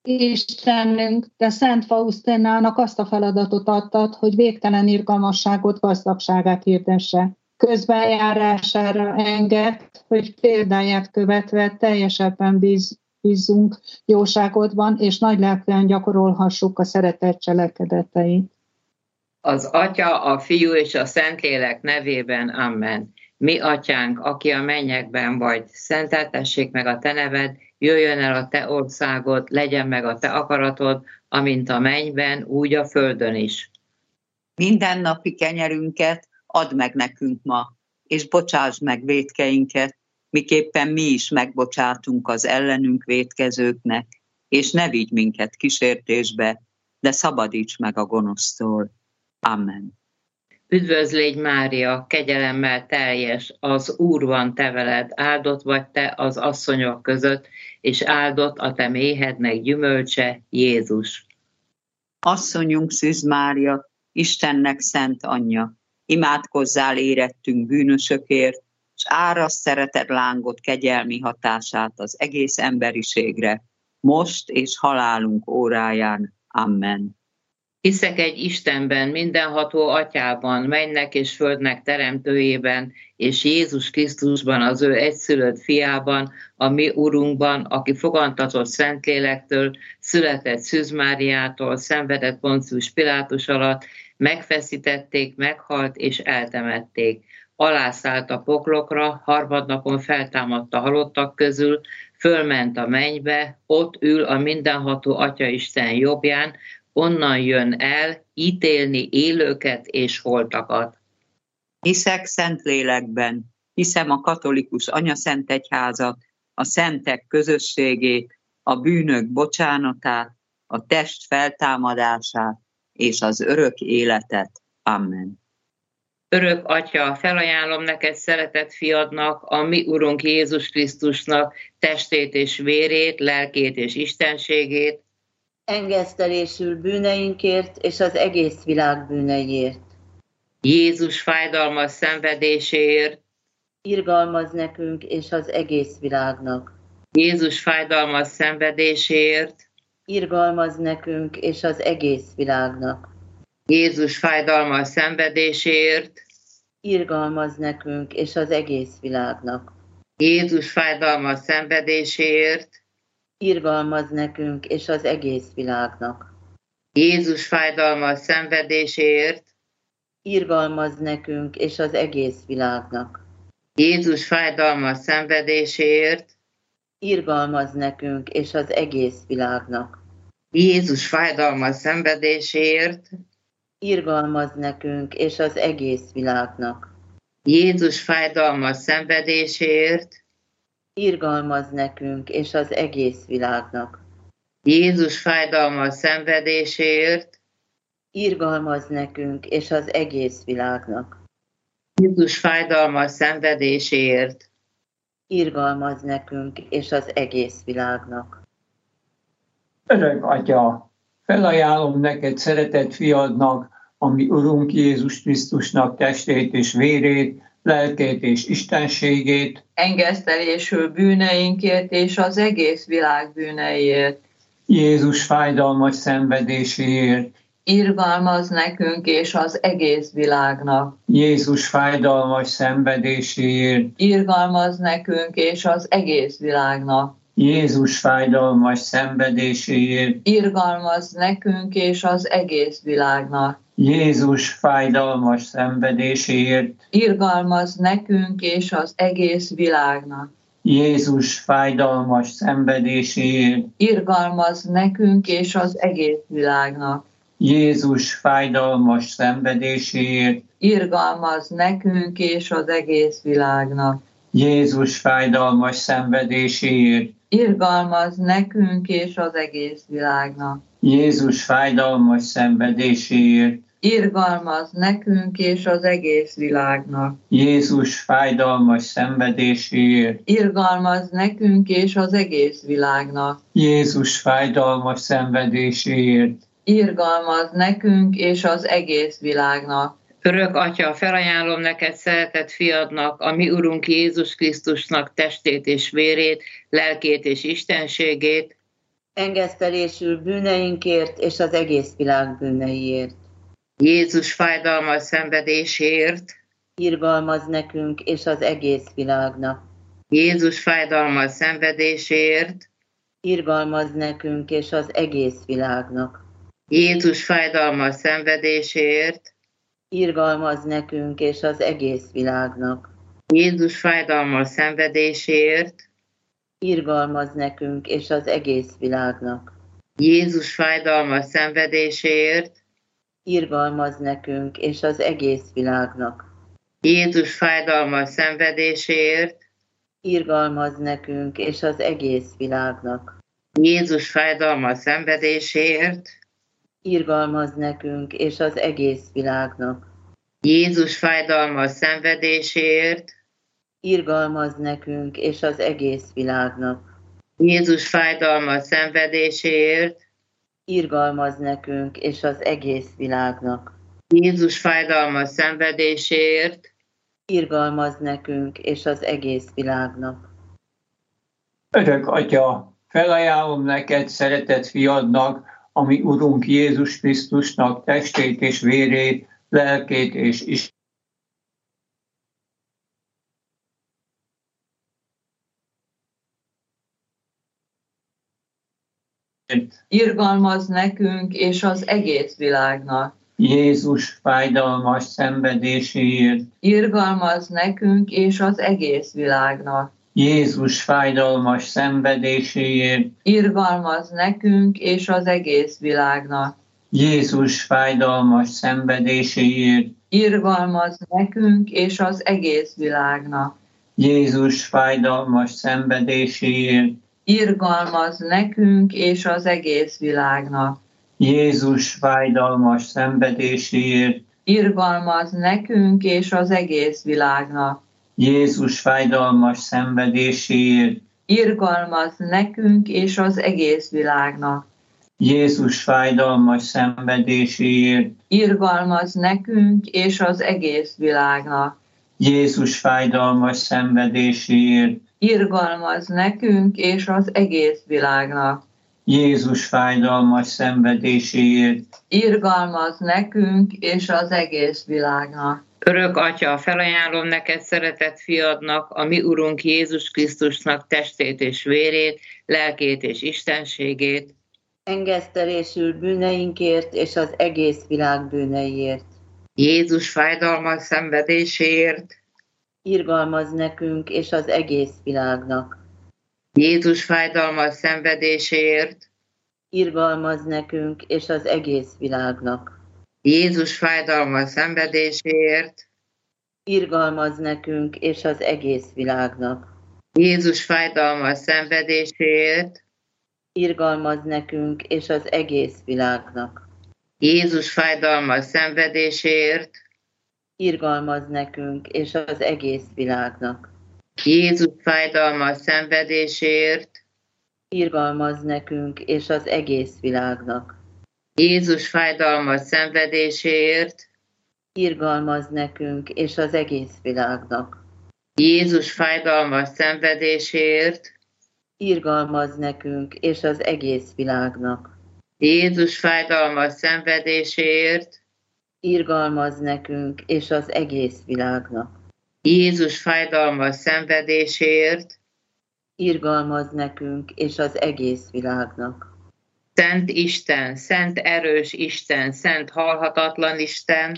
Istenünk, te Szent Fausztinának azt a feladatot adtad, hogy végtelen irgalmasságot, gazdagságát hirdesse. Közbenjárására enged, hogy példáját követve teljesebben bízzunk jóságodban, és nagylelkűen gyakorolhassuk a szeretet cselekedeteit. Az Atya, a Fiú és a Szentlélek nevében, amen. Mi Atyánk, aki a mennyekben vagy, szenteltessék meg a te neved, jöjjön el a te országod, legyen meg a te akaratod, amint a mennyben, úgy a földön is. Mindennapi kenyerünket add meg nekünk ma, és bocsásd meg vétkeinket, miképpen mi is megbocsátunk az ellenünk vétkezőknek, és ne vigy minket kísértésbe, de szabadíts meg a gonosztól. Amen. Üdvözlégy Mária, kegyelemmel teljes, az Úr van te veled, áldott vagy te az asszonyok között, és áldott a te méhednek gyümölcse, Jézus. Asszonyunk Szűz Mária, Istennek szent anyja, imádkozzál érettünk bűnösökért, s áraszt szereted lángot kegyelmi hatását az egész emberiségre, most és halálunk óráján. Amen. Hiszek egy Istenben, mindenható Atyában, mennek és földnek teremtőjében, és Jézus Krisztusban, az ő egyszülött fiában, a mi Urunkban, aki fogantatott Szentlélektől, született Szűz Máriától, szenvedett Poncius Pilátus alatt, megfeszítették, meghalt és eltemették. Alászállt a poklokra, harmadnapon feltámadt a halottak közül, fölment a mennybe, ott ül a mindenható Atyaisten jobbján, onnan jön el ítélni élőket és holtakat. Hiszek Szentlélekben, hiszem a katolikus anyaszentegyházat, a szentek közösségét, a bűnök bocsánatát, a test feltámadását és az örök életet. Amen. Örök Atya, felajánlom neked szeretett fiadnak, a mi Urunk Jézus Krisztusnak testét és vérét, lelkét és istenségét, engesztelésül bűneinkért és az egész világ bűneiért. Jézus fájdalmas szenvedéséért, irgalmaz nekünk és az egész világnak. Jézus fájdalmas szenvedéséért, irgalmaz nekünk és az egész világnak. Jézus fájdalmas szenvedéséért, irgalmaz nekünk és az egész világnak. Jézus fájdalmas szenvedéséért, irgalmaz nekünk és az egész világnak. Jézus fájdalmas szenvedéséért, irgalmaz nekünk és az egész világnak. Jézus fájdalmas szenvedéséért, irgalmaz nekünk és az egész világnak. Jézus fájdalmas szenvedéséért, irgalmaz nekünk és az egész világnak. Jézus fájdalmas szenvedéséért, irgalmaz nekünk és az egész világnak. Jézus fájdalmas szenvedéséért, irgalmaz nekünk és az egész világnak. Jézus fájdalmas szenvedéséért, irgalmaz nekünk és az egész világnak. Örök Atya, felajánlom neked szeretett fiadnak, a mi Urunk Jézus Krisztusnak testét és vérét, lelkét és istenségét, engesztelésül bűneinkért és az egész világ bűneiért. Jézus fájdalmas szenvedéséért, irgalmaz nekünk és az egész világnak. Jézus fájdalmas szenvedéséért, irgalmaz nekünk és az egész világnak. Jézus fájdalmas szenvedéséért, irgalmaz nekünk és az egész világnak. Jézus fájdalmas szenvedéséért, irgalmaz nekünk és az egész világnak. Jézus fájdalmas szenvedéséért, irgalmaz nekünk és az egész világnak. Jézus fájdalmas szenvedéséért, irgalmaz nekünk és az egész világnak. Jézus fájdalmas szenvedéséért, irgalmaz nekünk és az egész világnak. Jézus fájdalmas szenvedéséért, irgalmaz nekünk és az egész világnak. Jézus fájdalmas szenvedéséért, irgalmaz nekünk és az egész világnak. Jézus fájdalmas szenvedéséért, irgalmaz nekünk és az egész világnak. Örök Atya, felajánlom neked szeretett fiadnak, a mi Urunk Jézus Krisztusnak testét és vérét, lelkét és istenségét, engesztelésül bűneinkért és az egész világ bűneiért. Jézus fájdalmas szenvedéséért, Irgalmaz nekünk és az egész világnak. Jézus fájdalmas szenvedéséért, Irgalmaz nekünk és az egész világnak. Jézus fájdalmas szenvedéséért, Irgalmaz nekünk és az egész világnak. Jézus fájdalmas szenvedéséért, Irgalmaz nekünk és az egész világnak. Jézus fájdalmas szenvedéséért, Irgalmaz nekünk és az egész világnak. Jézus fájdalmas szenvedéséért, Irgalmaz nekünk és az egész világnak. Jézus fájdalmas szenvedéséért, Irgalmaz nekünk és az egész világnak. Jézus fájdalmas szenvedéséért, Irgalmaz nekünk és az egész világnak. Jézus fájdalmas szenvedéséért, Irgalmaz nekünk és az egész világnak. Jézus fájdalmas szenvedéséért, Irgalmaz nekünk és az egész világnak. Örök Atya, felajánlom neked szeretett fiadnak, ami Urunk Jézus Krisztusnak testét és vérét, lelkét és Isten. Irgalmaz nekünk és az egész világnak. Jézus fájdalmas szenvedéséért, Irgalmaz nekünk és az egész világnak. Jézus fájdalmas szenvedéséért, Irgalmaz nekünk és az egész világnak. Jézus fájdalmas szenvedéséért, Irgalmaz nekünk és az egész világnak. Jézus fájdalmas szenvedéséért, Irgalmaz nekünk és az egész világnak. Jézus fájdalmas szenvedéséért, Irgalmaz nekünk és az egész világnak. Jézus fájdalmas szenvedéséért, Irgalmaz nekünk és az egész világnak. Jézus fájdalmas szenvedéséért, Irgalmaz nekünk és az egész világnak. Jézus fájdalmas szenvedéséért, Irgalmaz nekünk és az egész világnak. Jézus fájdalmas szenvedéséért, Irgalmaz nekünk és az egész világnak. Örök Atya, felajánlom neked szeretett fiadnak, a mi Urunk Jézus Krisztusnak testét és vérét, lelkét és istenségét, Engesztelésül bűneinkért és az egész világ bűneiért. Jézus fájdalmas szenvedéséért, Irgalmaz nekünk és az egész világnak. Jézus fájdalmas szenvedéséért, Irgalmaz nekünk és az egész világnak. Jézus fájdalmas szenvedéséért, Irgalmaz nekünk és az egész világnak. Jézus fájdalmas szenvedéséért, Irgalmaz nekünk és az egész világnak. Jézus fájdalmas szenvedéséért, Irgalmaz nekünk és az egész világnak. Jézus fájdalmas szenvedéséért, Irgalmaz nekünk és az egész világnak. Jézus fájdalmas szenvedéséért, Irgalmaz nekünk és az egész világnak. Jézus fájdalmas szenvedéséért, Irgalmaz nekünk és az egész világnak. Jézus fájdalmas szenvedéséért, Irgalmaz nekünk és az egész világnak. Jézus fájdalmas szenvedéséért, Irgalmaz nekünk és az egész világnak. Szent Isten, szent erős Isten, szent halhatatlan Isten,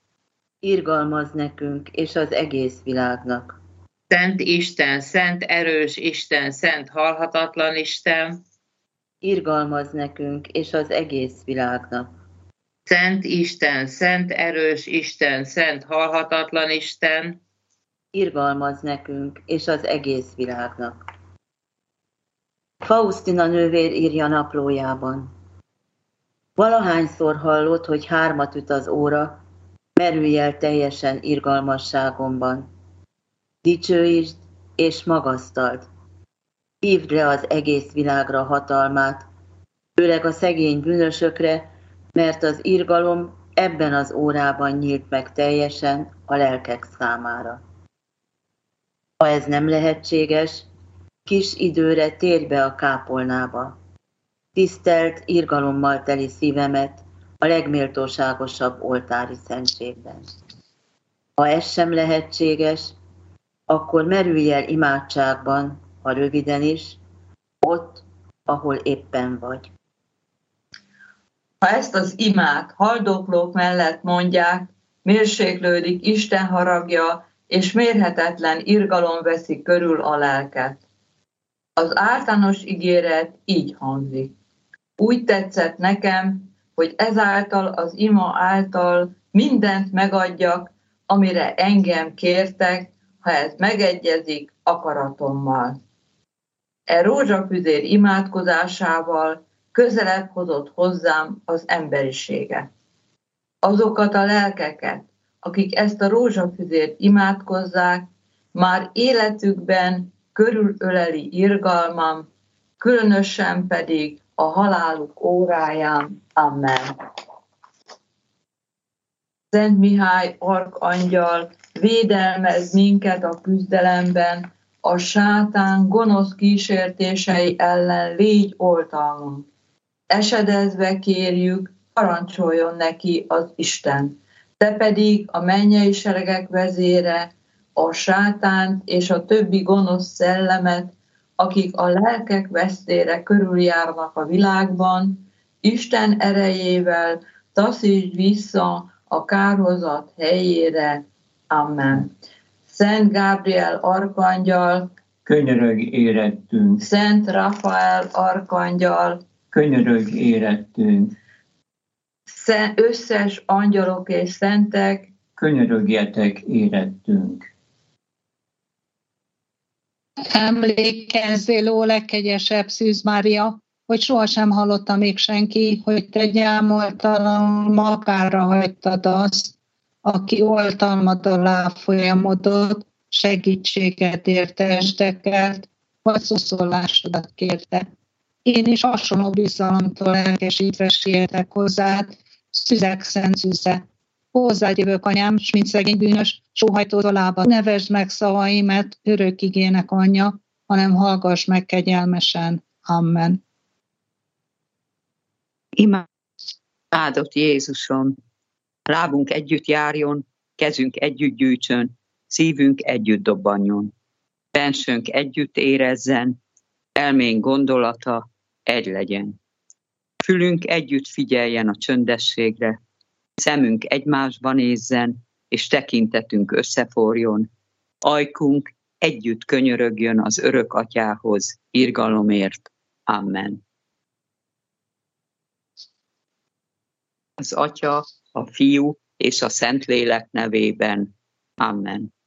Irgalmaz nekünk és az egész világnak. Szent Isten, szent erős Isten, szent halhatatlan Isten, Irgalmaz nekünk és az egész világnak. Szent Isten, szent erős Isten, szent halhatatlan Isten, Irgalmaz nekünk és az egész világnak. Faustina nővér írja naplójában. Valahányszor hallott, hogy 3 üt az óra, merülj el teljesen irgalmasságomban. Dicsőítsd és magasztald. Hívd le az egész világra hatalmát, főleg a szegény bűnösökre, mert az irgalom ebben az órában nyílt meg teljesen a lelkek számára. Ha ez nem lehetséges, kis időre térj be a kápolnába. tisztelt, irgalommal teli szívemet a legméltóságosabb oltári szentségben. Ha ez sem lehetséges, akkor merülj el imádságban, ha röviden is, ott, ahol éppen vagy. Ha ezt az imát haldoklók mellett mondják, mérséklődik Isten haragja, és mérhetetlen irgalom veszi körül a lelket. Az általános ígéret így hangzik. Úgy tetszett nekem, hogy ezáltal az ima által mindent megadjak, amire engem kértek, ha ez megegyezik akaratommal. E rózsafüzér imádkozásával közelebb hozott hozzám az emberiséget. Azokat a lelkeket, akik ezt a rózsafüzért imádkozzák, már életükben körülöleli irgalmam, különösen pedig a haláluk óráján. Amen. Szent Mihály arkangyal, védelmezz minket a küzdelemben, a sátán gonosz kísértései ellen légy oltalmunk. Esedezve kérjük, parancsoljon neki az Isten. Te pedig a mennyei seregek vezére, a sátánt és a többi gonosz szellemet, akik a lelkek vesztére körüljárnak a világban, Isten erejével taszítsd vissza a kárhozat helyére. Amen. Szent Gábriel arkangyal, könyörögj érettünk. Szent Rafael arkangyal, Könyörögj érettünk. Összes angyalok és szentek, Könyörögjetek érettünk. Emlékezzél, ó legkegyesebb Szűz Mária, hogy sohasem hallotta még senki, hogy te gyámoltalan magára hagytad azt, aki oltalmad alá folyamodott, segítséget érte estekelt, vagy szoszolásodat kérte. Én is hasonló bizalomtól lelkesítve sieltek hozzád, szüzek szent szűze. Hozzád jövök, anyám, s mint szegény bűnös, sóhajtó lába. Nevesd meg szavaimet, örök igének anyja, hanem hallgass meg kegyelmesen. Amen. Áldott Jézusom, lábunk együtt járjon, kezünk együtt gyűjtsön, szívünk együtt dobbanjon. Bensőnk együtt érezzen, elménk gondolata egy legyen. Fülünk együtt figyeljen a csöndességre, szemünk egymásba nézzen, és tekintetünk összeforjon. Ajkunk együtt könyörögjön az örök atyához, irgalomért. Amen. Az Atya, a Fiú és a Szentlélek nevében. Amen.